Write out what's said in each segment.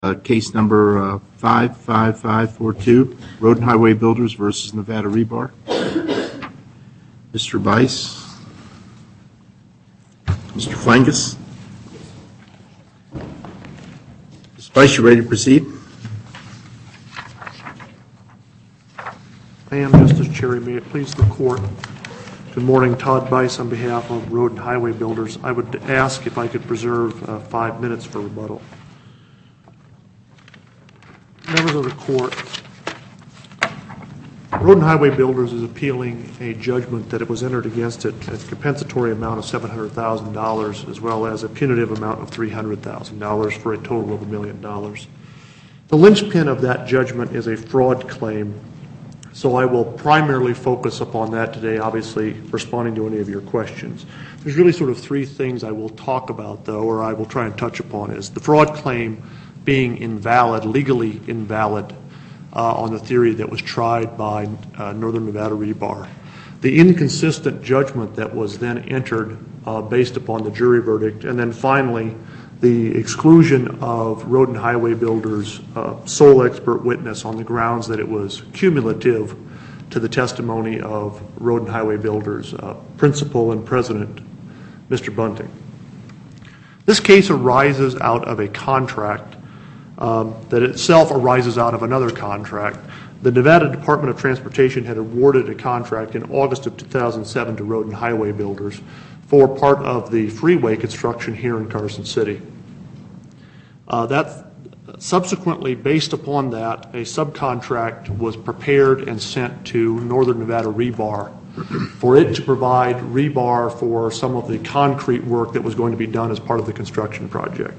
Case number 55542, Road and Highway Builders versus Nevada Rebar. Mr. Bice, Mr. Flangus. Mr. Bice, you ready to proceed? I am, Justice Cherry. May it please the Court. Good morning. Todd Bice on behalf of Road and Highway Builders. I would ask if I could preserve 5 minutes for rebuttal. Members of the Court, Road and Highway Builders is appealing a judgment that it was entered against it at a compensatory amount of $700,000 as well as a punitive amount of $300,000 for a total of $1 million. The linchpin of that judgment is a fraud claim, so I will primarily focus upon that today, obviously responding to any of your questions. There's really sort of three things I will talk about, though, or I will try and touch upon, is the fraud claim being invalid, legally invalid, on the theory that was tried by Northern Nevada Rebar. The inconsistent judgment that was then entered based upon the jury verdict, and then finally the exclusion of Road and Highway Builders' sole expert witness on the grounds that it was cumulative to the testimony of Road and Highway Builders' principal and president, Mr. Bunting. This case arises out of a contract that itself arises out of another contract. The Nevada Department of Transportation had awarded a contract in August of 2007 to Road and Highway Builders for part of the freeway construction here in Carson City. That subsequently, based upon that, a subcontract was prepared and sent to Northern Nevada Rebar for it to provide rebar for some of the concrete work that was going to be done as part of the construction project.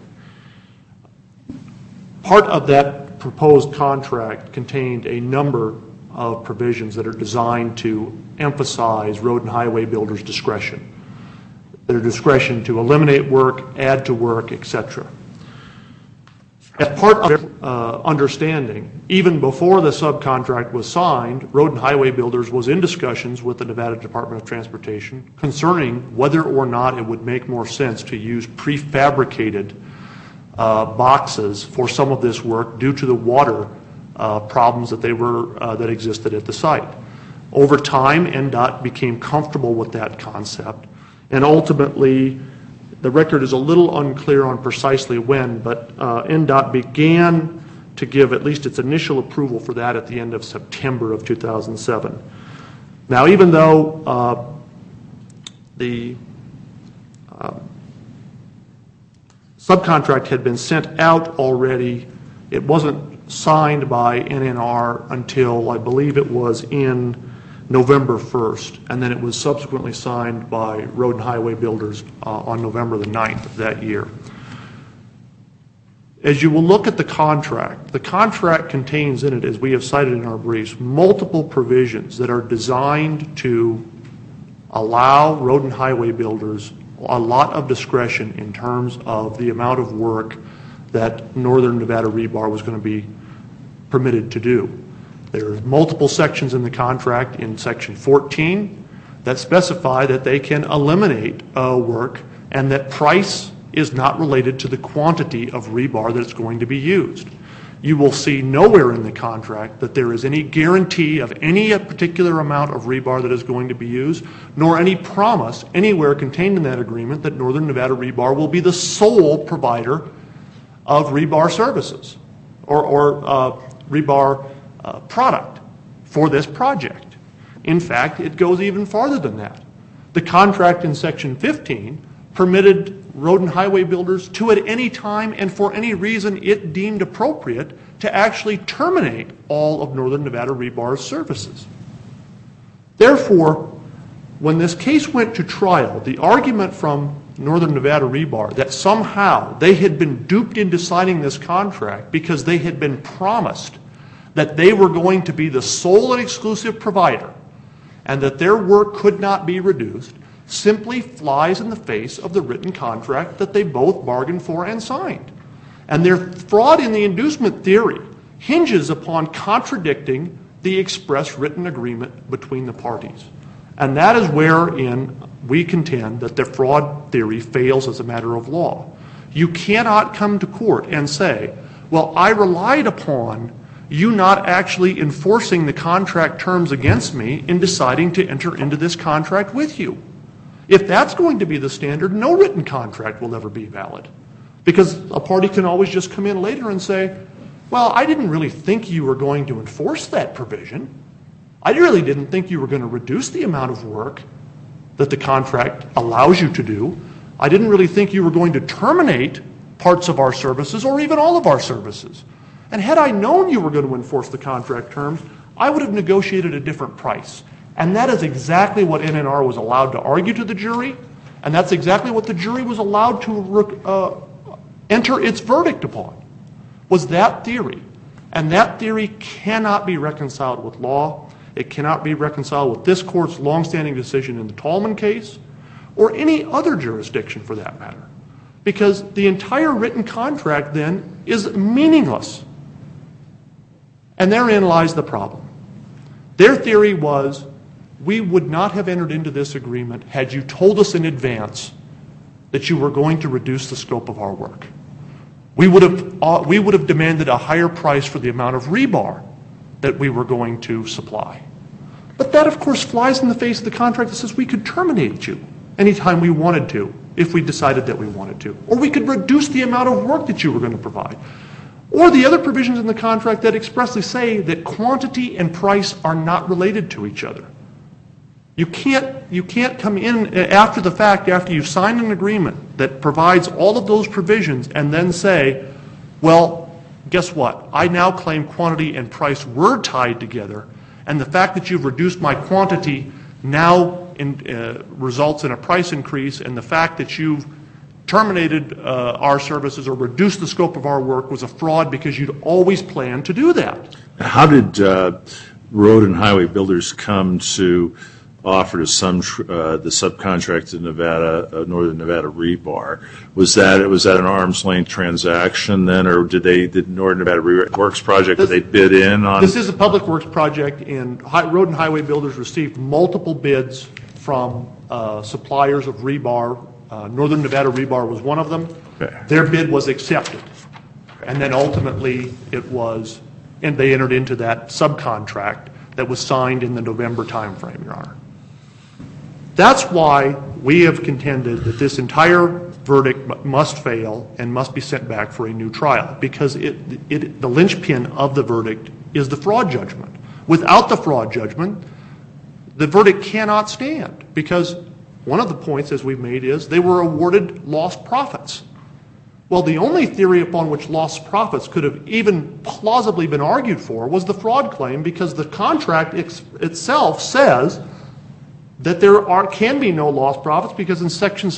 Part of that proposed contract contained a number of provisions that are designed to emphasize Road and Highway Builders' discretion. Their discretion to eliminate work, add to work, etc. As part of their understanding, even before the subcontract was signed, Road and Highway Builders was in discussions with the Nevada Department of Transportation concerning whether or not it would make more sense to use prefabricated boxes for some of this work due to the water problems that existed at the site. Over time, NDOT became comfortable with that concept, and ultimately, the record is a little unclear on precisely when, but NDOT began to give at least its initial approval for that at the end of September of 2007. Now, even though the subcontract had been sent out already, it wasn't signed by NNR until I believe it was in November 1st, and then it was subsequently signed by Road and Highway Builders on November the 9th of that year. As you will look at the contract contains in it, as we have cited in our briefs, multiple provisions that are designed to allow Road and Highway Builders a lot of discretion in terms of the amount of work that Northern Nevada Rebar was going to be permitted to do. There are multiple sections in the contract in Section 14 that specify that they can eliminate work and that price is not related to the quantity of rebar that is going to be used. You will see nowhere in the contract that there is any guarantee of any particular amount of rebar that is going to be used, nor any promise anywhere contained in that agreement that Northern Nevada Rebar will be the sole provider of rebar services or rebar product for this project. In fact, it goes even farther than that. The contract in Section 15 permitted Road and Highway Builders to at any time and for any reason it deemed appropriate to actually terminate all of Northern Nevada Rebar's services. Therefore, when this case went to trial, the argument from Northern Nevada Rebar that somehow they had been duped into signing this contract because they had been promised that they were going to be the sole and exclusive provider and that their work could not be reduced simply flies in the face of the written contract that they both bargained for and signed. And their fraud in the inducement theory hinges upon contradicting the express written agreement between the parties. And that is wherein we contend that the fraud theory fails as a matter of law. You cannot come to court and say, well, I relied upon you not actually enforcing the contract terms against me in deciding to enter into this contract with you. If that's going to be the standard, no written contract will ever be valid. Because a party can always just come in later and say, well, I didn't really think you were going to enforce that provision. I really didn't think you were going to reduce the amount of work that the contract allows you to do. I didn't really think you were going to terminate parts of our services or even all of our services. And had I known you were going to enforce the contract terms, I would have negotiated a different price. And that is exactly what NNR was allowed to argue to the jury, and that's exactly what the jury was allowed to enter its verdict upon, was that theory. And that theory cannot be reconciled with law. It cannot be reconciled with this court's longstanding decision in the Tallman case, or any other jurisdiction for that matter. Because the entire written contract then is meaningless. And therein lies the problem. Their theory was, we would not have entered into this agreement had you told us in advance that you were going to reduce the scope of our work. We would have demanded a higher price for the amount of rebar that we were going to supply. But that, of course, flies in the face of the contract that says we could terminate you anytime we wanted to, if we decided that we wanted to. Or we could reduce the amount of work that you were going to provide. Or the other provisions in the contract that expressly say that quantity and price are not related to each other. You can't come in after the fact, after you've signed an agreement that provides all of those provisions, and then say, well, guess what? I now claim quantity and price were tied together, and the fact that you've reduced my quantity now results in a price increase, and the fact that you've terminated our services or reduced the scope of our work was a fraud because you'd always planned to do that. How did road and highway builders come to offer to the subcontract to Nevada, Northern Nevada Rebar? Was that an arm's length transaction then, or did Northern Nevada Works project, did they bid in on? This is a public works project, and road and highway builders received multiple bids from suppliers of rebar. Northern Nevada Rebar was one of them. Okay. Their bid was accepted. And then ultimately and they entered into that subcontract that was signed in the November timeframe, Your Honor. That's why we have contended that this entire verdict must fail and must be sent back for a new trial, because the linchpin of the verdict is the fraud judgment. Without the fraud judgment, the verdict cannot stand, because one of the points, as we've made, is they were awarded lost profits. Well, the only theory upon which lost profits could have even plausibly been argued for was the fraud claim, because the contract itself says that there can be no lost profits, because in sections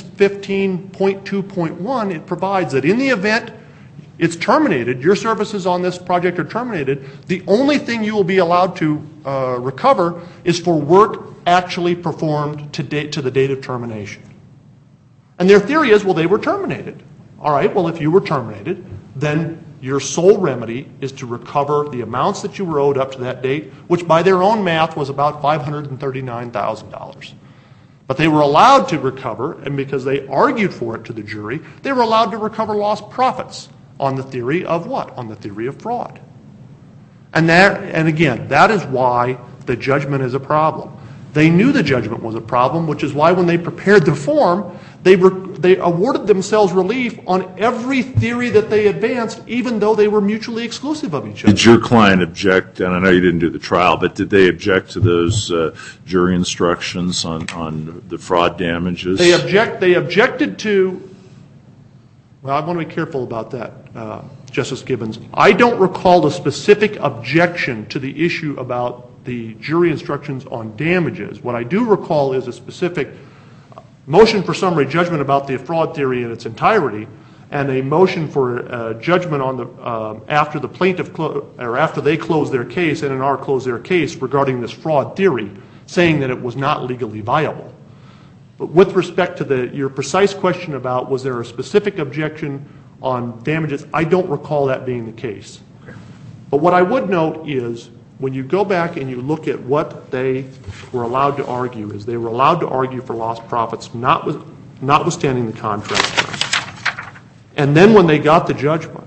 15.2.1 it provides that in the event it's terminated, your services on this project are terminated, the only thing you will be allowed to recover is for work actually performed to the date of termination. And their theory is, well, they were terminated. All right, well, if you were terminated, then your sole remedy is to recover the amounts that you were owed up to that date, which by their own math was about $539,000. But they were allowed to recover, and because they argued for it to the jury, they were allowed to recover lost profits on the theory of what? On the theory of fraud. And again, that is why the judgment is a problem. They knew the judgment was a problem, which is why when they prepared the form, they awarded themselves relief on every theory that they advanced, even though they were mutually exclusive of each other. Did your client object, and I know you didn't do the trial, but did they object to those jury instructions on the fraud damages? They objected to, well, I want to be careful about that, Justice Gibbons. I don't recall a specific objection to the issue about the jury instructions on damages. What I do recall is a specific motion for summary judgment about the fraud theory in its entirety, and a motion for judgment on the after the plaintiff or after they closed their case, NNR closed their case regarding this fraud theory, saying that it was not legally viable. But with respect to your precise question about was there a specific objection on damages, I don't recall that being the case. But what I would note is, when you go back and you look at what they were allowed to argue, is they were allowed to argue for lost profits, notwithstanding the contract terms. And then when they got the judgment,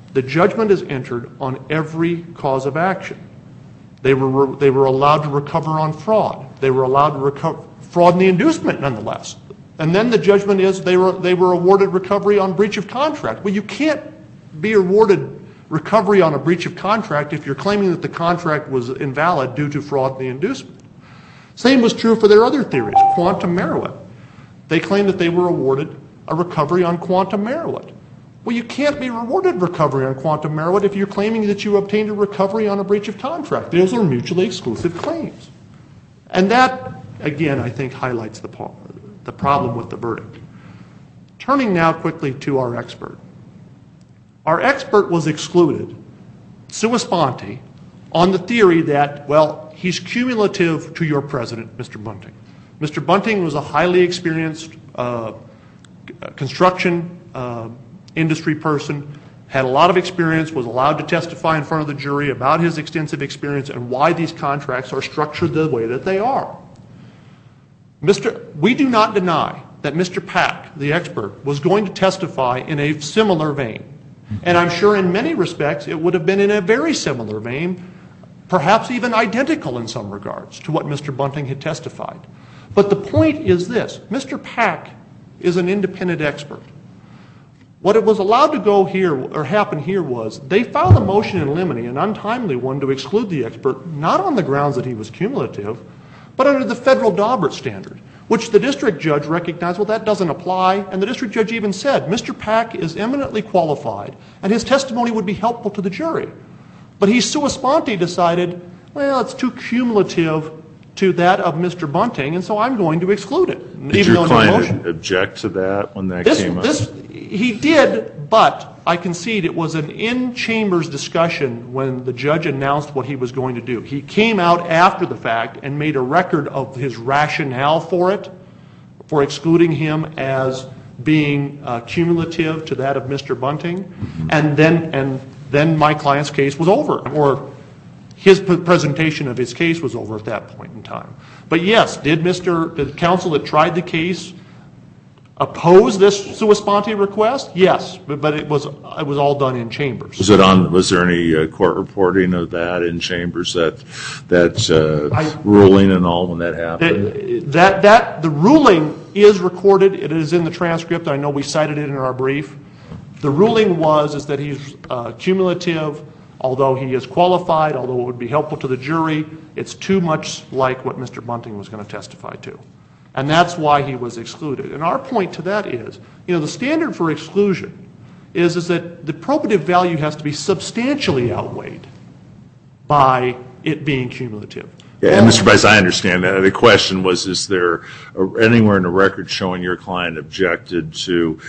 the judgment is entered on every cause of action. They were allowed to recover on fraud. They were allowed to recover fraud in the inducement, nonetheless. And then the judgment is they were awarded recovery on breach of contract. Well, you can't be awarded recovery on a breach of contract if you're claiming that the contract was invalid due to fraud in the inducement. Same was true for their other theories, quantum merit. They claimed that they were awarded a recovery on quantum merit. Well, you can't be rewarded recovery on quantum merit if you're claiming that you obtained a recovery on a breach of contract. Those are mutually exclusive claims. And that, again, I think highlights the problem with the verdict. Turning now quickly to our expert. Our expert was excluded, sua sponte, on the theory that, well, he's cumulative to your president, Mr. Bunting. Mr. Bunting was a highly experienced construction industry person, had a lot of experience, was allowed to testify in front of the jury about his extensive experience and why these contracts are structured the way that they are. We do not deny that Mr. Pack, the expert, was going to testify in a similar vein. And I'm sure in many respects it would have been in a very similar vein, perhaps even identical in some regards to what Mr. Bunting had testified. But the point is this: Mr. Pack is an independent expert. What it was allowed to go here, or happen here, was they filed a motion in limine, an untimely one, to exclude the expert, not on the grounds that he was cumulative, but under the federal Daubert standard, which the district judge recognized, well, that doesn't apply, and the district judge even said, Mr. Pack is eminently qualified, and his testimony would be helpful to the jury. But he sua sponte decided, well, it's too cumulative to that of Mr. Bunting, and so I'm going to exclude it. Did your client object to that when that came up? He did, but I concede it was an in-chambers discussion when the judge announced what he was going to do. He came out after the fact and made a record of his rationale for it, for excluding him as being cumulative to that of Mr. Bunting, and then my client's case was over, or his presentation of his case was over at that point in time. But yes, did the counsel that tried the case oppose this sua sponte request? Yes, but it was all done in chambers. Was there any court reporting of that in chambers, that ruling and all when that happened? The ruling is recorded. It is in the transcript. I know we cited it in our brief. The ruling is that he's cumulative, although he is qualified, although it would be helpful to the jury. It's too much like what Mr. Bunting was going to testify to. And that's why he was excluded. And our point to that is, the standard for exclusion is that the probative value has to be substantially outweighed by it being cumulative. Yeah, and Mr. Price, I understand that. The question was, is there anywhere in the record showing your client objected to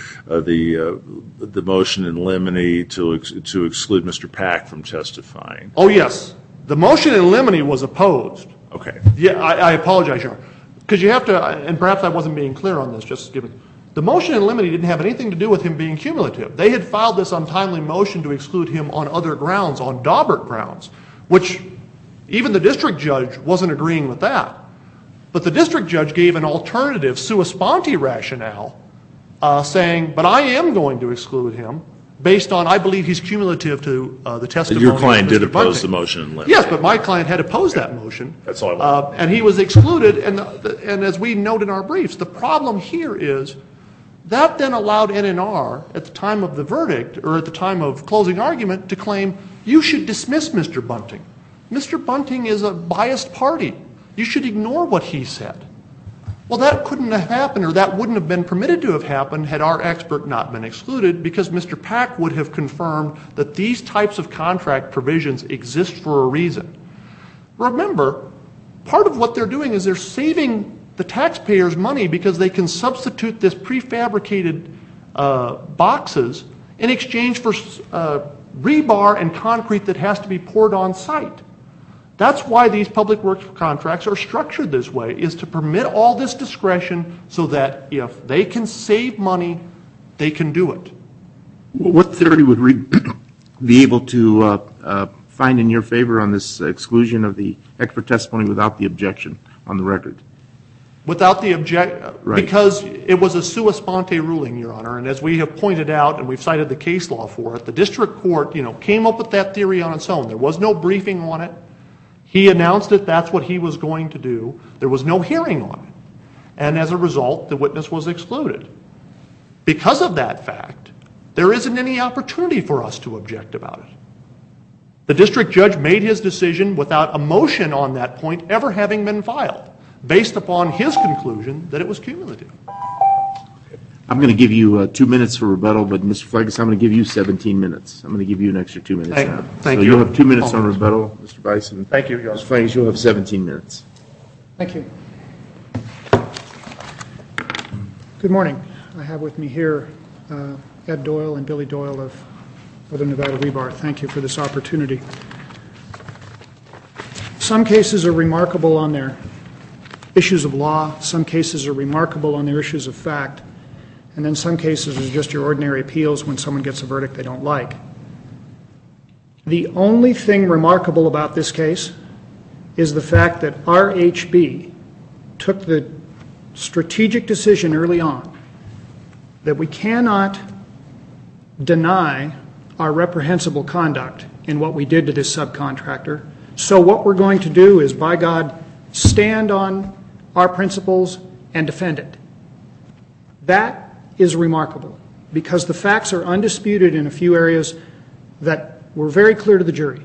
the motion in limine to exclude Mr. Pack from testifying? Oh, yes. The motion in limine was opposed. Okay. Yeah, I apologize, Your Honor. Because you have to, and perhaps I wasn't being clear on this, just given. The motion in limine didn't have anything to do with him being cumulative. They had filed this untimely motion to exclude him on other grounds, on Daubert grounds, which even the district judge wasn't agreeing with that. But the district judge gave an alternative sua sponte rationale saying, but I am going to exclude him based on, I believe he's cumulative to the testimony of Mr. Bunting. Your client did oppose the motion in limine. Yes, but my client had opposed that motion. That's all I want. And he was excluded, and as we note in our briefs, the problem here is that then allowed NNR at the time of the verdict, or at the time of closing argument, to claim, you should dismiss Mr. Bunting. Mr. Bunting is a biased party. You should ignore what he said. Well, that couldn't have happened, or that wouldn't have been permitted to have happened had our expert not been excluded, because Mr. Pack would have confirmed that these types of contract provisions exist for a reason. Remember, part of what they're doing is they're saving the taxpayers money because they can substitute this prefabricated boxes in exchange for rebar and concrete that has to be poured on site. That's why these public works contracts are structured this way, is to permit all this discretion so that if they can save money, they can do it. What theory would we be able to find in your favor on this exclusion of the expert testimony without the objection on the record? Without the Right. because it was a sua sponte ruling, Your Honor, and as we have pointed out, and we've cited the case law for it, the district court, came up with that theory on its own. There was no briefing on it. He announced it, that's what he was going to do. There was no hearing on it. And as a result, the witness was excluded. Because of that fact, there isn't any opportunity for us to object about it. The district judge made his decision without a motion on that point ever having been filed, based upon his conclusion that it was cumulative. I'm going to give you 2 minutes for rebuttal, but Mr. Flegas, I'm going to give you 17 minutes. I'm going to give you an extra 2 minutes now. Thank so you. you'll have 2 minutes on rebuttal, Mr. Bison. Thank you, Your Honor. Mr. Flegas, you'll have 17 minutes. Thank you. Good morning. I have with me here Ed Doyle and Billy Doyle of Northern Nevada Rebar. Thank you for this opportunity. Some cases are remarkable on their issues of law. Some cases are remarkable on their issues of fact. And then some cases are just your ordinary appeals when someone gets a verdict they don't like. The only thing remarkable about this case is the fact that RHB took the strategic decision early on that we cannot deny our reprehensible conduct in what we did to this subcontractor. So what we're going to do is, by God, stand on our principles and defend it. That is remarkable because the facts are undisputed in a few areas that were very clear to the jury.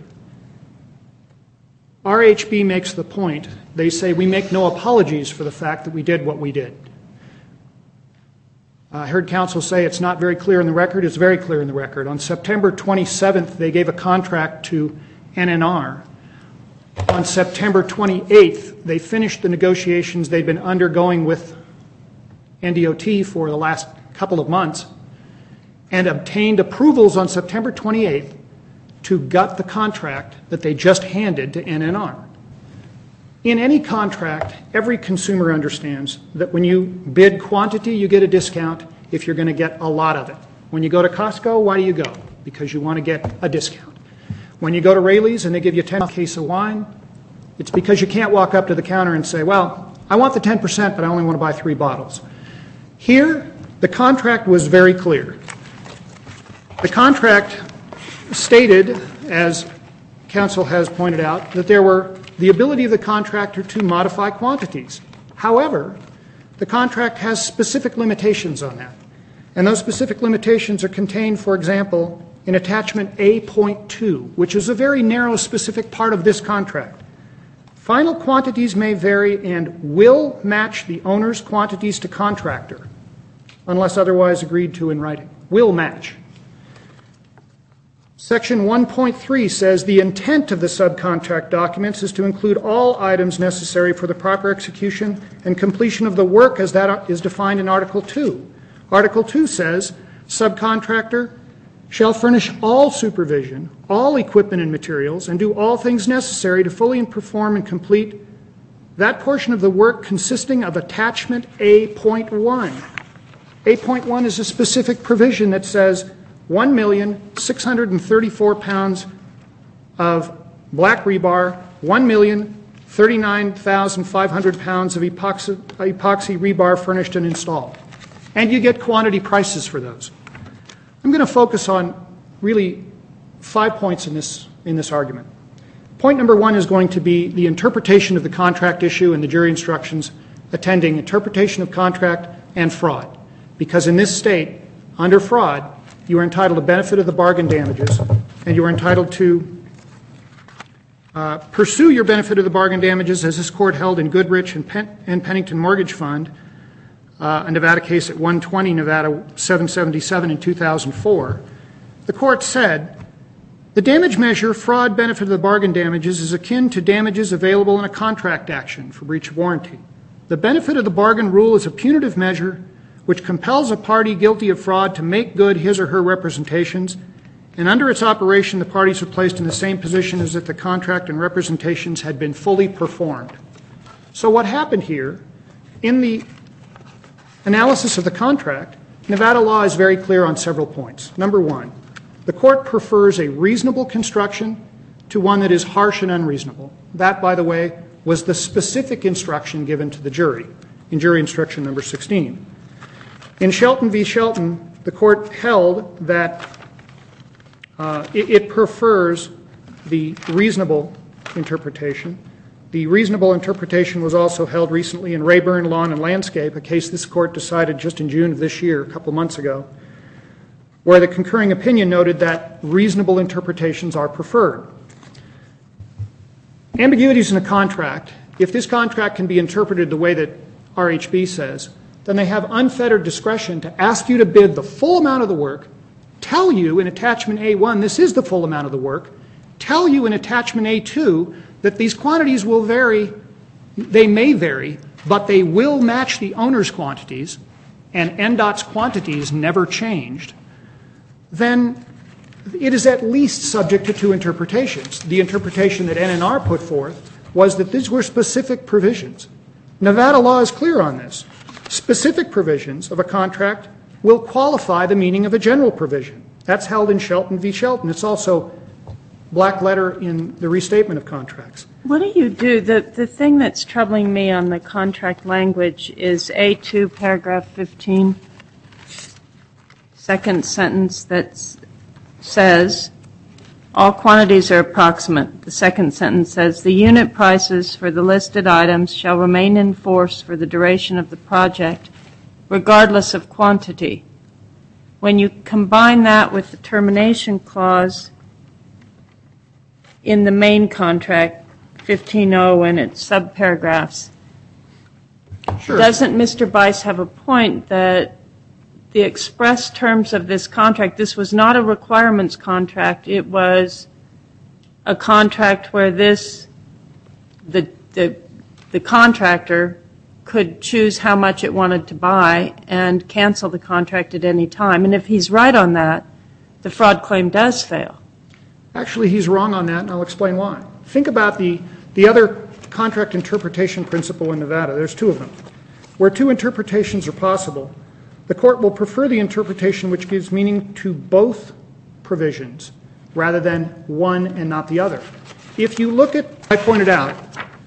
RHB makes the point, they say we make no apologies for the fact that we did what we did. I heard counsel say it's not very clear in the record. It's very clear in the record. On September 27th, they gave a contract to NNR. On September 28th, they finished the negotiations they'd been undergoing with NDOT for the last couple of months and obtained approvals on September 28th to gut the contract that they just handed to NNR. In any contract, every consumer understands that when you bid quantity, you get a discount if you're going to get a lot of it. When you go to Costco, why do you go? Because you want to get a discount. When you go to Rayleigh's and they give you a 10 case of wine, it's because you can't walk up to the counter and say, well, I want the 10%, but I only want to buy 3 bottles. Here, the contract was very clear. The contract stated, as counsel has pointed out, that there were the ability of the contractor to modify quantities. However, the contract has specific limitations on that. And those specific limitations are contained, for example, in attachment A.2, which is a very narrow specific part of this contract. Final quantities may vary and will match the owner's quantities to contractor, unless otherwise agreed to in writing. Will match. Section 1.3 says the intent of the subcontract documents is to include all items necessary for the proper execution and completion of the work as that is defined in Article 2. Article 2 says subcontractor shall furnish all supervision, all equipment and materials, and do all things necessary to fully perform and complete that portion of the work consisting of attachment A.1. A.1 is a specific provision that says 1,634 pounds of black rebar, 1,039,500 pounds of epoxy rebar furnished and installed. And you get quantity prices for those. I'm going to focus on really 5 points in this argument. Point number 1 is going to be the interpretation of the contract issue and the jury instructions attending interpretation of contract and fraud. Because in this state, under fraud, you are entitled to benefit of the bargain damages, and you are entitled to pursue your benefit of the bargain damages as this court held in Goodrich and Pennington Mortgage Fund, a Nevada case at 120 Nevada 777 in 2004. The court said, the damage measure, fraud benefit of the bargain damages, is akin to damages available in a contract action for breach of warranty. The benefit of the bargain rule is a punitive measure which compels a party guilty of fraud to make good his or her representations, and under its operation the parties are placed in the same position as if the contract and representations had been fully performed. So what happened here, in the analysis of the contract, Nevada law is very clear on several points. Number 1, the court prefers a reasonable construction to one that is harsh and unreasonable. That, by the way, was the specific instruction given to the jury in jury instruction number 16. In Shelton v. Shelton, the court held that it prefers the reasonable interpretation. The reasonable interpretation was also held recently in Rayburn Lawn and Landscape, a case this court decided just in June of this year, a couple months ago, where the concurring opinion noted that reasonable interpretations are preferred. Ambiguities in a contract, if this contract can be interpreted the way that RHB says, then they have unfettered discretion to ask you to bid the full amount of the work, tell you in attachment A1 this is the full amount of the work, tell you in attachment A2 that these quantities will vary, they may vary, but they will match the owner's quantities, and NDOT's quantities never changed, then it is at least subject to two interpretations. The interpretation that NNR put forth was that these were specific provisions. Nevada law is clear on this. Specific provisions of a contract will qualify the meaning of a general provision. That's held in Shelton v. Shelton. It's also black letter in the restatement of contracts. What do you do? The thing that's troubling me on the contract language is A2, paragraph 15, second sentence that says, all quantities are approximate. The second sentence says, the unit prices for the listed items shall remain in force for the duration of the project, regardless of quantity. When you combine that with the termination clause in the main contract, 15.0 and its subparagraphs, Sure. Doesn't Mr. Bice have a point that the express terms of this contract, this was not a requirements contract, it was a contract where the contractor could choose how much it wanted to buy and cancel the contract at any time. And if he's right on that, the fraud claim does fail. Actually, he's wrong on that, and I'll explain why. Think about the other contract interpretation principle in Nevada. There's two of them. Where two interpretations are possible, the court will prefer the interpretation which gives meaning to both provisions rather than one and not the other. If you look at, I pointed out,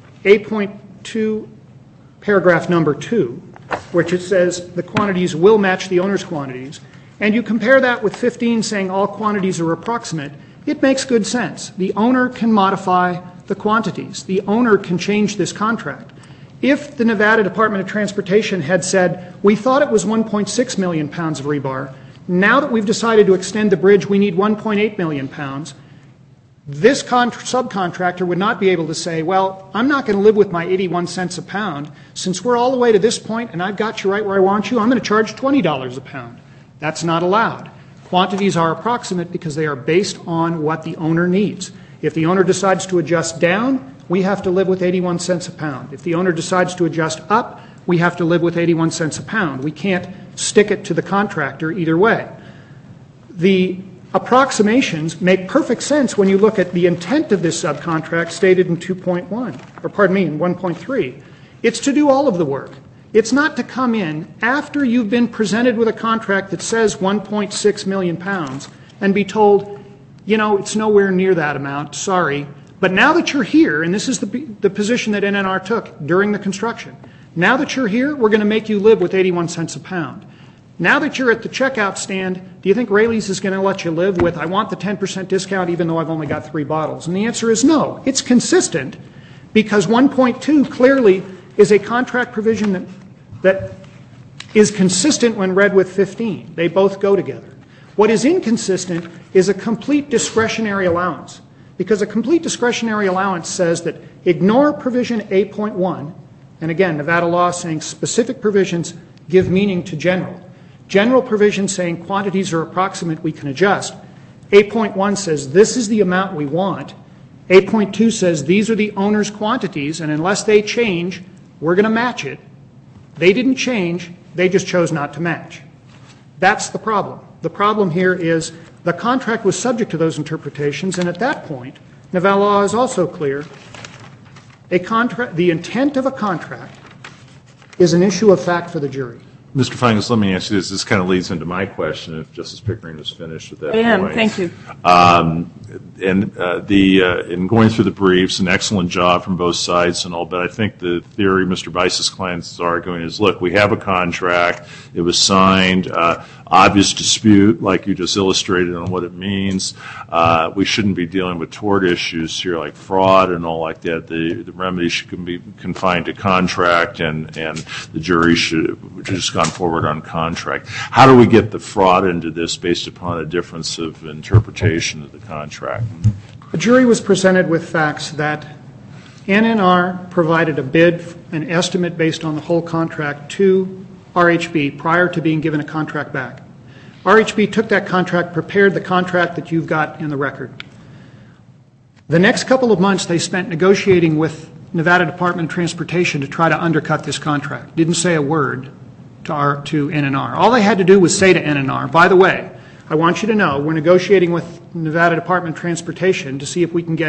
8.2, paragraph number 2, which it says the quantities will match the owner's quantities, and you compare that with 15 saying all quantities are approximate, it makes good sense. The owner can modify the quantities. The owner can change this contract. If the Nevada Department of Transportation had said, we thought it was 1.6 million pounds of rebar, now that we've decided to extend the bridge, we need 1.8 million pounds, this subcontractor would not be able to say, well, I'm not going to live with my 81 cents a pound. Since we're all the way to this point and I've got you right where I want you, I'm going to charge $20 a pound. That's not allowed. Quantities are approximate because they are based on what the owner needs. If the owner decides to adjust down, we have to live with 81 cents a pound. If the owner decides to adjust up, we have to live with 81 cents a pound. We can't stick it to the contractor either way. The approximations make perfect sense when you look at the intent of this subcontract stated in 2.1, or pardon me, in 1.3. It's to do all of the work. It's not to come in after you've been presented with a contract that says 1.6 million pounds and be told, you know, it's nowhere near that amount, sorry. But now that you're here, and this is the position that NNR took during the construction, now that you're here, we're going to make you live with 81 cents a pound. Now that you're at the checkout stand, do you think Raley's is going to let you live with, I want the 10% discount even though I've only got 3 bottles? And the answer is no. It's consistent because 1.2 clearly is a contract provision that is consistent when read with 15. They both go together. What is inconsistent is a complete discretionary allowance, because a complete discretionary allowance says that ignore provision 8.1, and again, Nevada law saying specific provisions give meaning to general. General provision saying quantities are approximate, we can adjust. 8.1 says this is the amount we want. 8.2 says these are the owner's quantities, and unless they change, we're going to match it. They didn't change, they just chose not to match. That's the problem. The problem here is the contract was subject to those interpretations, and at that point, Nevada law is also clear. The intent of a contract is an issue of fact for the jury. Mr. Feingold, let me ask you this. This kind of leads into my question, if Justice Pickering was finished at that point. I am. Thank you. in going through the briefs, an excellent job from both sides and all, but I think the theory Mr. Bice's clients is arguing is, look, we have a contract, it was signed, obvious dispute, like you just illustrated on what it means. We shouldn't be dealing with tort issues here like fraud and all like that. The remedy should be confined to contract, and the jury should have just gone forward on contract. How do we get the fraud into this based upon a difference of interpretation of the contract? The jury was presented with facts that NNR provided a bid, an estimate based on the whole contract to RHB prior to being given a contract back. RHB took that contract, prepared the contract that you've got in the record. The next couple of months they spent negotiating with Nevada Department of Transportation to try to undercut this contract. Didn't say a word to NNR. All they had to do was say to NNR, by the way, I want you to know we're negotiating with Nevada Department of Transportation to see if we can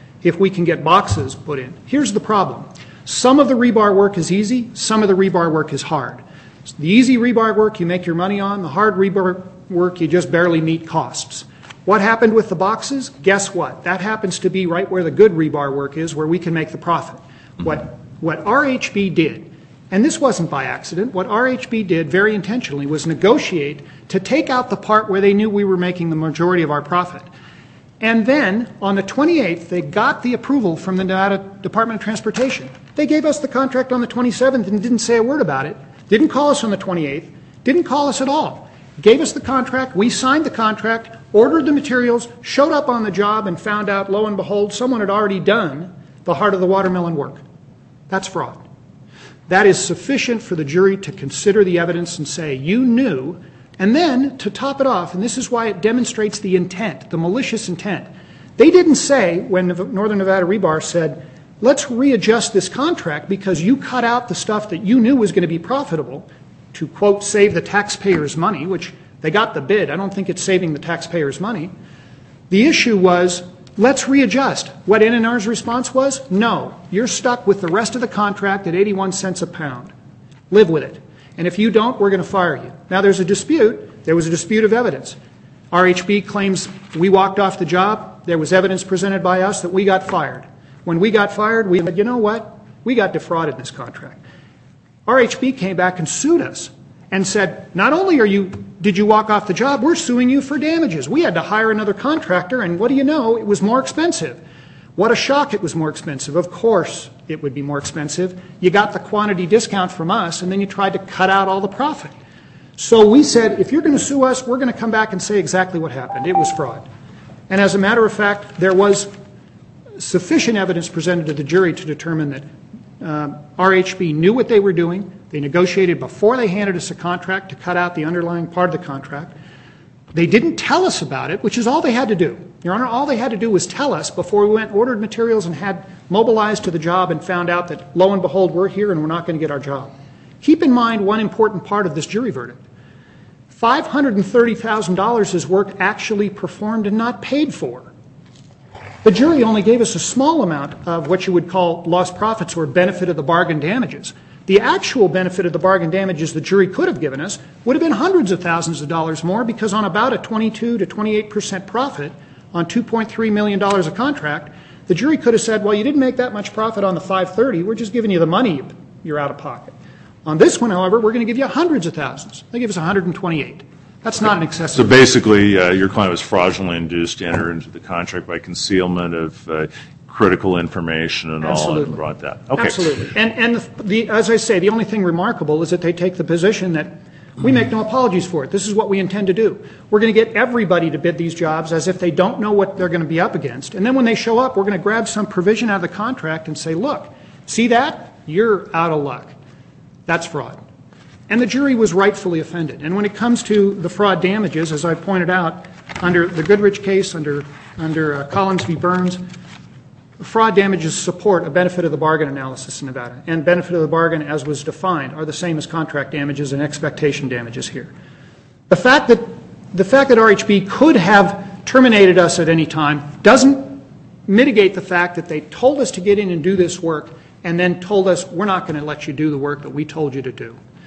get boxes put in. Here's the problem. Some of the rebar work is easy, some of the rebar work is hard. The easy rebar work you make your money on, the hard rebar work you just barely meet costs. What happened with the boxes? Guess what? That happens to be right where the good rebar work is, where we can make the profit. What RHB did, and this wasn't by accident, what RHB did very intentionally was negotiate to take out the part where they knew we were making the majority of our profit. And then, on the 28th, they got the approval from the Nevada Department of Transportation. They gave us the contract on the 27th and didn't say a word about it. Didn't call us on the 28th. Didn't call us at all. Gave us the contract. We signed the contract, ordered the materials, showed up on the job, and found out, lo and behold, someone had already done the heart of the watermelon work. That's fraud. That is sufficient for the jury to consider the evidence and say, you knew. And then, to top it off, and this is why it demonstrates the intent, the malicious intent, they didn't say, when Northern Nevada Rebar said, let's readjust this contract because you cut out the stuff that you knew was going to be profitable to, quote, save the taxpayers' money, which they got the bid. I don't think it's saving the taxpayers' money. The issue was, let's readjust. What NNR's response was, no, you're stuck with the rest of the contract at 81 cents a pound. Live with it. And if you don't, we're going to fire you. Now, there's a dispute. There was a dispute of evidence. RHB claims we walked off the job. There was evidence presented by us that we got fired. When we got fired, we said, you know what? We got defrauded in this contract. RHB came back and sued us and said, not only did you walk off the job, we're suing you for damages. We had to hire another contractor, and what do you know? It was more expensive. What a shock it was more expensive. Of course it would be more expensive. You got the quantity discount from us, and then you tried to cut out all the profit. So we said, if you're going to sue us, we're going to come back and say exactly what happened. It was fraud. And as a matter of fact, there was sufficient evidence presented to the jury to determine that RHB knew what they were doing. They negotiated before they handed us a contract to cut out the underlying part of the contract. They didn't tell us about it, which is all they had to do. Your Honor, all they had to do was tell us before we went, ordered materials, and had mobilized to the job and found out that, lo and behold, we're here and we're not going to get our job. Keep in mind one important part of this jury verdict. $530,000 is work actually performed and not paid for. The jury only gave us a small amount of what you would call lost profits or benefit of the bargain damages. The actual benefit of the bargain damages the jury could have given us would have been hundreds of thousands of dollars more, because on about a 22 to 28% profit on $2.3 million of contract, the jury could have said, well, you didn't make that much profit on the 530, we're just giving you the money you're out of pocket. On this one, however, we're going to give you hundreds of thousands. They give us 128. That's not an excessive. So basically, your client was fraudulently induced to enter into the contract by concealment of critical information and Absolutely. all, and brought that. Okay. Absolutely. And as I say, the only thing remarkable is that they take the position that we make no apologies for it. This is what we intend to do. We're going to get everybody to bid these jobs as if they don't know what they're going to be up against. And then when they show up, we're going to grab some provision out of the contract and say, look, see that? You're out of luck. That's fraud. And the jury was rightfully offended. And when it comes to the fraud damages, as I pointed out, under the Goodrich case, under Collins v. Burns, fraud damages support a benefit of the bargain analysis in Nevada. And benefit of the bargain, as was defined, are the same as contract damages and expectation damages here. The fact that RHB could have terminated us at any time doesn't mitigate the fact that they told us to get in and do this work and then told us we're not going to let you do the work that we told you to do.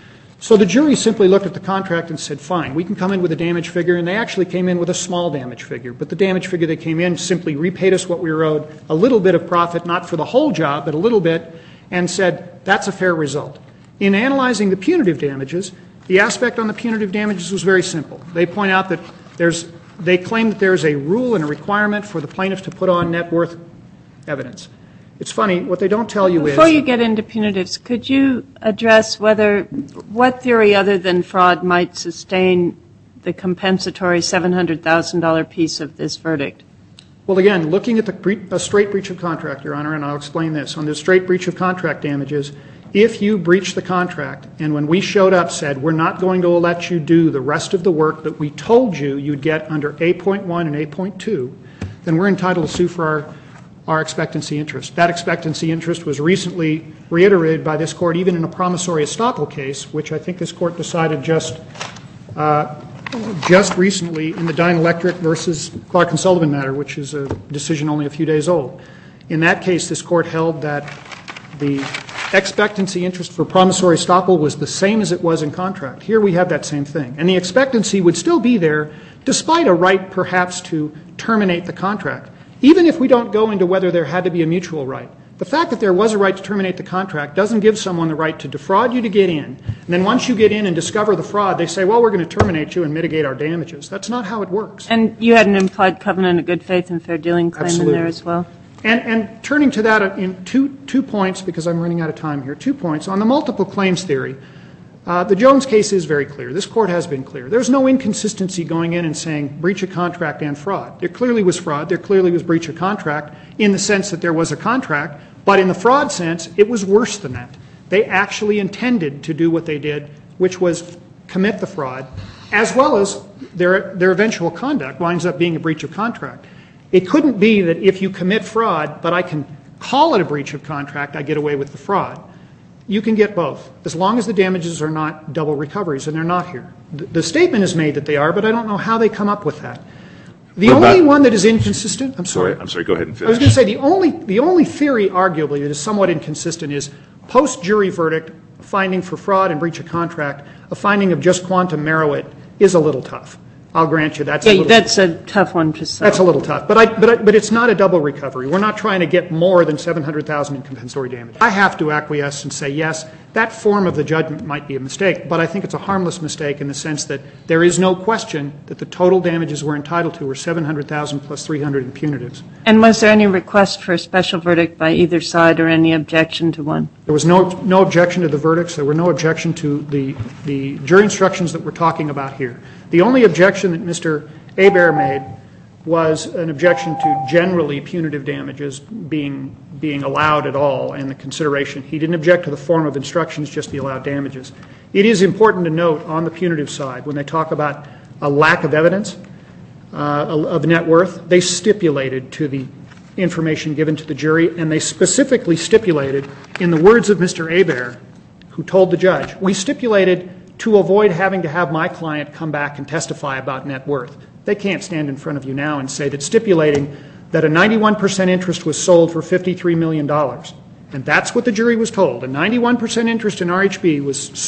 So the jury simply looked at the contract and said, fine, we can come in with a damage figure, and they actually came in with a small damage figure. But the damage figure they came in simply repaid us what we were owed, a little bit of profit, not for the whole job, but a little bit, and said, that's a fair result. In analyzing the punitive damages, the aspect on the punitive damages was very simple. They point out that they claim that there's a rule and a requirement for the plaintiffs to put on net worth evidence. It's funny, what they don't tell you is... Before you get into punitives, could you address what theory other than fraud might sustain the compensatory $700,000 piece of this verdict? Well, again, looking at a straight breach of contract, Your Honor, and I'll explain this. On the straight breach of contract damages, if you breach the contract and when we showed up said, we're not going to let you do the rest of the work that we told you you'd get under A.1 and A.2, then we're entitled to sue for our expectancy interest. That expectancy interest was recently reiterated by this Court, even in a promissory estoppel case, which I think this Court decided just recently in the Dyne Electric versus Clark and Sullivan matter, which is a decision only a few days old. In that case, this Court held that the expectancy interest for promissory estoppel was the same as it was in contract. Here we have that same thing. And the expectancy would still be there despite a right perhaps to terminate the contract. Even if we don't go into whether there had to be a mutual right, the fact that there was a right to terminate the contract doesn't give someone the right to defraud you to get in. And then once you get in and discover the fraud, they say, well, we're going to terminate you and mitigate our damages. That's not how it works. And you had an implied covenant of good faith and fair dealing claim in there as well? And turning to that in two points, because I'm running out of time here, 2 points. On the multiple claims theory, the Jones case is very clear. This Court has been clear. There's no inconsistency going in and saying breach of contract and fraud. There clearly was fraud. There clearly was breach of contract in the sense that there was a contract. But in the fraud sense, it was worse than that. They actually intended to do what they did, which was commit the fraud, as well as their eventual conduct winds up being a breach of contract. It couldn't be that if you commit fraud, but I can call it a breach of contract, I get away with the fraud. You can get both, as long as the damages are not double recoveries, and they're not here. The statement is made that they are, but I don't know how they come up with that. The only one that is inconsistent, I'm sorry, go ahead and finish. I was going to say the only theory, arguably, that is somewhat inconsistent is post-jury verdict, finding for fraud and breach of contract, a finding of just quantum merit is a little tough. I'll grant you that's a tough one to solve. That's a little tough, but it's not a double recovery. We're not trying to get more than $700,000 in compensatory damage. I have to acquiesce and say yes, that form of the judgment might be a mistake, but I think it's a harmless mistake in the sense that there is no question that the total damages we're entitled to were $700,000 plus $300,000 in punitives. And was there any request for a special verdict by either side or any objection to one? There was no objection to the verdicts. There were no objection to the jury instructions that we're talking about here. The only objection that Mr. Hebert made was an objection to generally punitive damages being allowed at all and the consideration. He didn't object to the form of instructions, just the allowed damages. It is important to note on the punitive side, when they talk about a lack of evidence of net worth, they stipulated to the information given to the jury, and they specifically stipulated, in the words of Mr. Hebert, who told the judge, we stipulated to avoid having to have my client come back and testify about net worth. They can't stand in front of you now and say that stipulating that a 91% interest was sold for $53 million. And that's what the jury was told. A 91% interest in RHB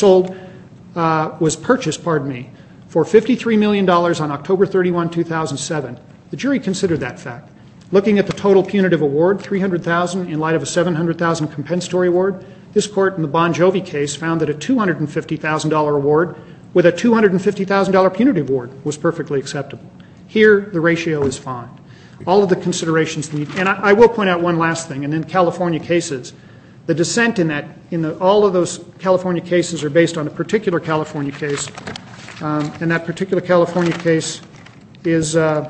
was purchased for $53 million on October 31, 2007. The jury considered that fact. Looking at the total punitive award, $300,000 in light of a $700,000 compensatory award, this Court in the Bon Jovi case found that a $250,000 award with a $250,000 punitive award was perfectly acceptable. Here, the ratio is fine. All of the considerations need, and I will point out one last thing, and in California cases, the dissent all of those California cases are based on a particular California case, and that particular California case is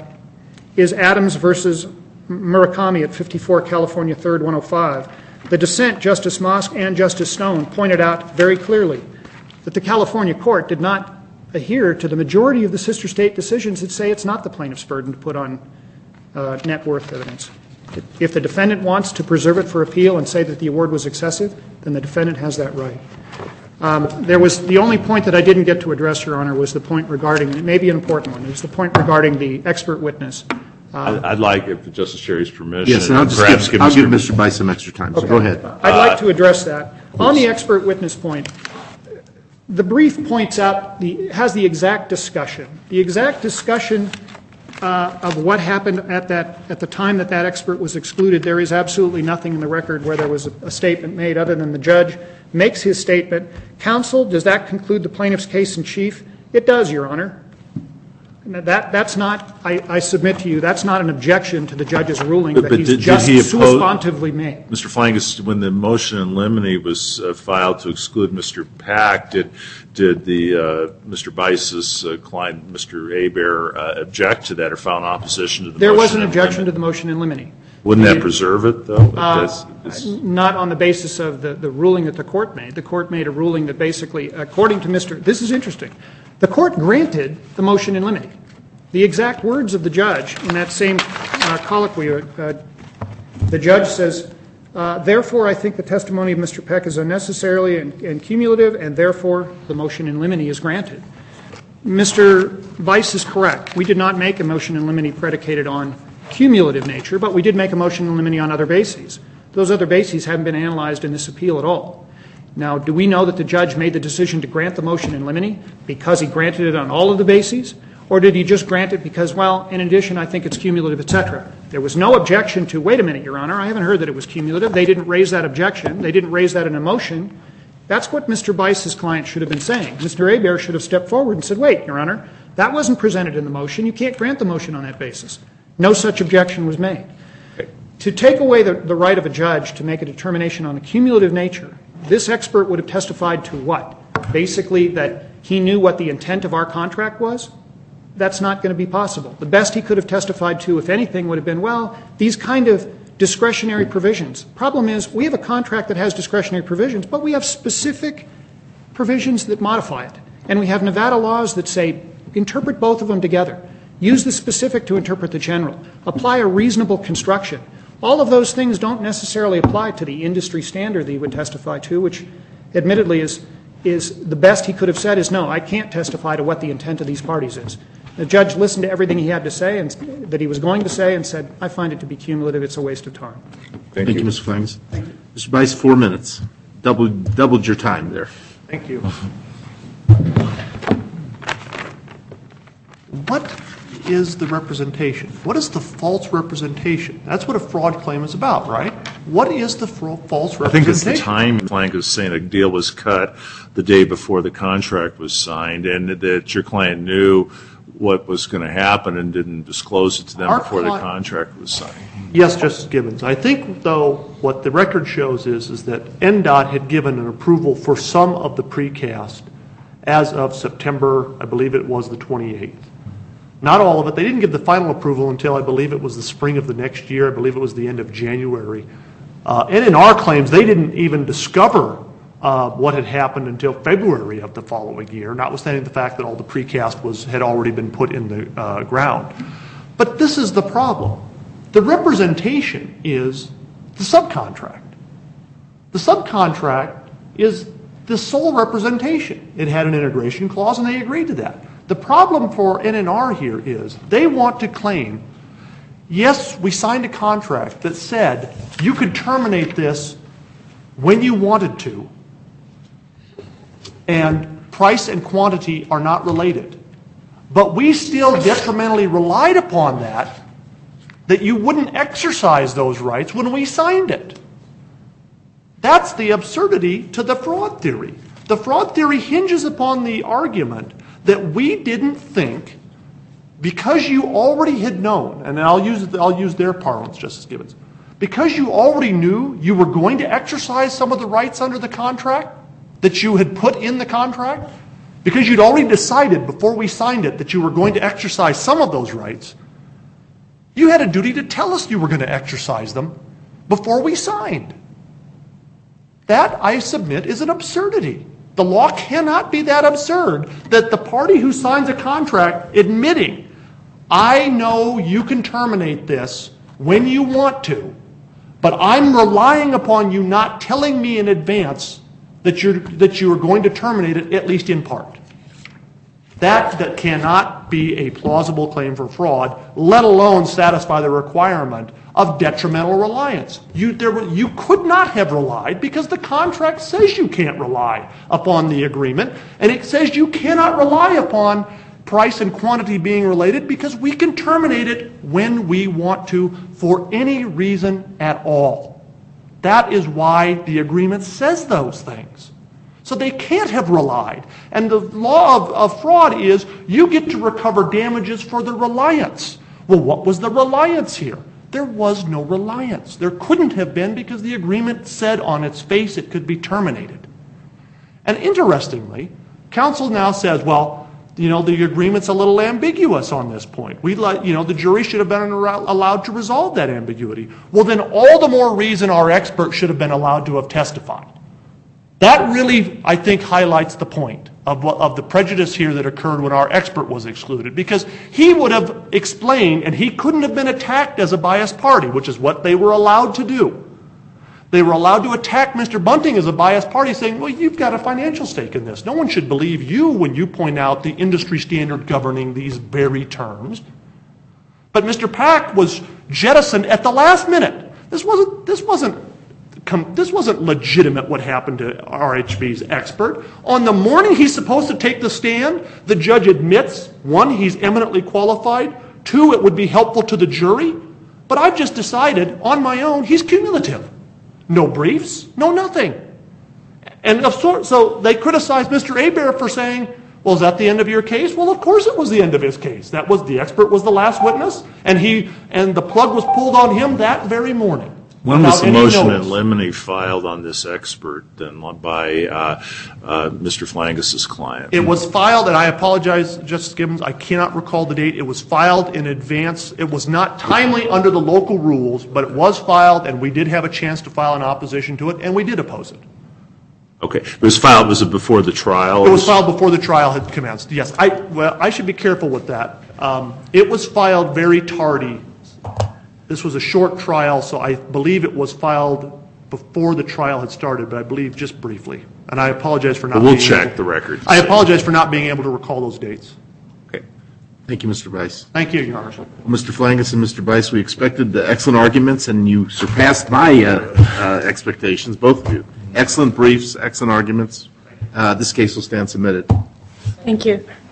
Adams versus Murakami at 54 California 3rd 105. The dissent, Justice Mosk and Justice Stone, pointed out very clearly that the California court did not adhere to the majority of the sister state decisions that say it's not the plaintiff's burden to put on net worth evidence. If the defendant wants to preserve it for appeal and say that the award was excessive, then the defendant has that right. There was the only point that I didn't get to address, Your Honor, was the point regarding, and it may be an important one, is the point regarding the expert witness. I'd like, if Justice Cherry's permission, yes, and I'll give Mr. Bice some extra time, so go ahead. I'd like to address that. On the expert witness point, The brief points out, has the exact discussion. The exact discussion of what happened at the time that expert was excluded, there is absolutely nothing in the record where there was a statement made other than the judge makes his statement. Counsel, does that conclude the plaintiff's case in chief? It does, Your Honor. That's not, I submit to you, that's not an objection to the judge's ruling that he's just substantively made. Mr. Flangus, when the motion in limine was filed to exclude Mr. Pack, did Mr. Bice's client, Mr. Hebert, object to that or file an opposition to the motion? There was an objection to the motion in limine. Wouldn't that preserve it, though? Not on the basis of the ruling that the court made. The court made a ruling that basically, according to Mr. This is interesting. The court granted the motion in limine. The exact words of the judge in that same colloquy, the judge says, therefore, I think the testimony of Mr. Peck is unnecessarily and cumulative, and therefore the motion in limine is granted. Mr. Bice is correct. We did not make a motion in limine predicated on cumulative nature, but we did make a motion in limine on other bases. Those other bases haven't been analyzed in this appeal at all. Now, do we know that the judge made the decision to grant the motion in limine because he granted it on all of the bases, or did he just grant it because, well, in addition, I think it's cumulative, et cetera? There was no objection to, wait a minute, Your Honor, I haven't heard that it was cumulative. They didn't raise that objection. They didn't raise that in a motion. That's what Mr. Bice's client should have been saying. Mr. Hebert should have stepped forward and said, wait, Your Honor, that wasn't presented in the motion. You can't grant the motion on that basis. No such objection was made. To take away the right of a judge to make a determination on a cumulative nature, this expert would have testified to what? Basically that he knew what the intent of our contract was? That's not going to be possible. The best he could have testified to, if anything, would have been, well, these kind of discretionary provisions. Problem is, we have a contract that has discretionary provisions, but we have specific provisions that modify it. And we have Nevada laws that say, interpret both of them together. Use the specific to interpret the general. Apply a reasonable construction. All of those things don't necessarily apply to the industry standard that he would testify to, which admittedly is the best he could have said is, no, I can't testify to what the intent of these parties is. The judge listened to everything he had to say and that he was going to say and said, I find it to be cumulative. It's a waste of time. Thank you, Mr. Flangus. Mr. Bice, 4 minutes. Doubled your time there. Thank you. What is the representation? What is the false representation? That's what a fraud claim is about, right? What is the false representation? I think it's the time Flangus is saying a deal was cut the day before the contract was signed and that your client knew what was going to happen and didn't disclose it to them before the contract was signed. Yes, Justice Gibbons. I think, though, what the record shows is that NDOT had given an approval for some of the precast as of September, I believe it was the 28th. Not all of it. They didn't give the final approval until I believe it was the spring of the next year. I believe it was the end of January. And in our claims, they didn't even discover what had happened until February of the following year, notwithstanding the fact that all the precast had already been put in the ground. But this is the problem. The representation is the subcontract. The subcontract is the sole representation. It had an integration clause, and they agreed to that. The problem for NNR here is they want to claim, yes, we signed a contract that said you could terminate this when you wanted to, and price and quantity are not related. But we still detrimentally relied upon that you wouldn't exercise those rights when we signed it. That's the absurdity to the fraud theory. The fraud theory hinges upon the argument that we didn't think, because you already had known, and I'll use their parlance, Justice Gibbons, because you already knew you were going to exercise some of the rights under the contract that you had put in the contract, because you'd already decided before we signed it that you were going to exercise some of those rights, you had a duty to tell us you were going to exercise them before we signed. That, I submit, is an absurdity. The law cannot be that absurd that the party who signs a contract admitting, I know you can terminate this when you want to, but I'm relying upon you not telling me in advance that you are going to terminate it, at least in part. That cannot be a plausible claim for fraud, let alone satisfy the requirement of detrimental reliance. You could not have relied because the contract says you can't rely upon the agreement, and it says you cannot rely upon price and quantity being related because we can terminate it when we want to for any reason at all. That is why the agreement says those things. So they can't have relied. And the law of fraud is you get to recover damages for the reliance. Well, what was the reliance here? There was no reliance. There couldn't have been because the agreement said on its face it could be terminated. And interestingly, counsel now says, well, the agreement's a little ambiguous on this point. The jury should have been allowed to resolve that ambiguity. Well, then all the more reason our expert should have been allowed to have testified. That really, I think, highlights the point of the prejudice here that occurred when our expert was excluded, because he would have explained, and he couldn't have been attacked as a biased party, which is what they were allowed to do. They were allowed to attack Mr. Bunting as a biased party, saying, well, you've got a financial stake in this. No one should believe you when you point out the industry standard governing these very terms. But Mr. Pack was jettisoned at the last minute. This wasn't legitimate what happened to RHV's expert. On the morning he's supposed to take the stand, the judge admits, 1, he's eminently qualified, 2, it would be helpful to the jury. But I've just decided on my own he's cumulative. No briefs, no nothing. And so they criticized Mr. Hebert for saying, well, is that the end of your case? Well, of course it was the end of his case. The expert was the last witness, and the plug was pulled on him that very morning. When was the motion in limine filed on this expert then by Mr. Flangus's client? It was filed, and I apologize, Justice Gibbons, I cannot recall the date. It was filed in advance. It was not timely under the local rules, but it was filed, and we did have a chance to file an opposition to it, and we did oppose it. Okay. Was it before the trial? It was filed before the trial had commenced, yes. I should be careful with that. It was filed very tardy. This was a short trial, so I believe it was filed before the trial had started, but I believe just briefly. And I apologize for not being able to. We'll check the record. I apologize for not being able to recall those dates. Okay. Thank you, Mr. Bice. Thank you, Your Honor. Mr. Flangus and Mr. Bice, we expected the excellent arguments, and you surpassed my expectations, both of you. Excellent briefs, excellent arguments. This case will stand submitted. Thank you.